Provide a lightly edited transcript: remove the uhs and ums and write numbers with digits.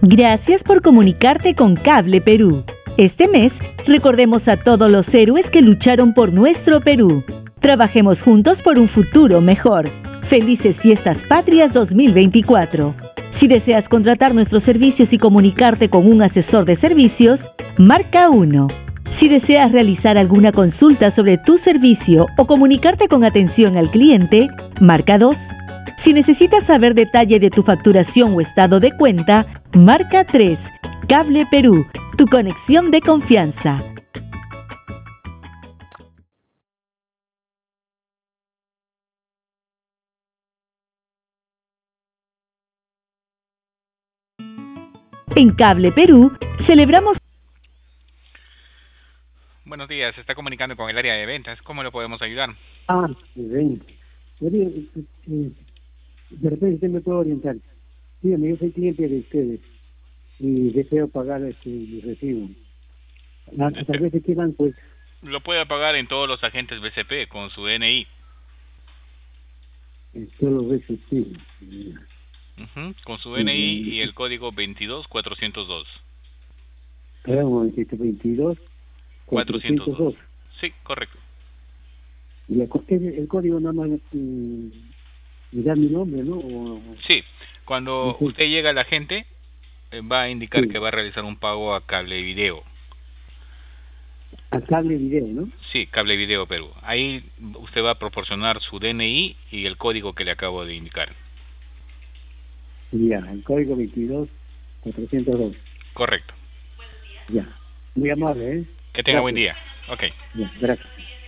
Gracias por comunicarte con Cable Perú. Este mes, recordemos a todos los héroes que lucharon por nuestro Perú. Trabajemos juntos por un futuro mejor. Felices Fiestas Patrias 2024. Si deseas contratar nuestros servicios y comunicarte con un asesor de servicios, marca 1. Si deseas realizar alguna consulta sobre tu servicio o comunicarte con atención al cliente, marca 2. Si necesitas saber detalle de tu facturación o estado de cuenta, marca 3. Cable Perú, tu conexión de confianza. En Cable Perú, celebramos... Buenos días, se está comunicando con el área de ventas. ¿Cómo lo podemos ayudar? Ventas. De repente usted me puede orientar. Dígame, yo soy cliente de ustedes y deseo pagar mi recibo. A través de qué banco es. Lo puede pagar en todos los agentes BCP con su DNI. Solo BCP. Con su DNI y el código 22402. Espera un momentito, 22-402. Sí, correcto. Y el código nada más me da mi nombre, ¿no? Sí, cuando usted llega al agente, va a indicar que va a realizar un pago a Cable Video. A Cable Video, ¿no? Sí, Cable Video Perú. Ahí usted va a proporcionar su DNI y el código que le acabo de indicar. Ya, el código 22402. Correcto. Ya, muy amable, ¿eh? Que tenga buen día. Ok. Ya, gracias.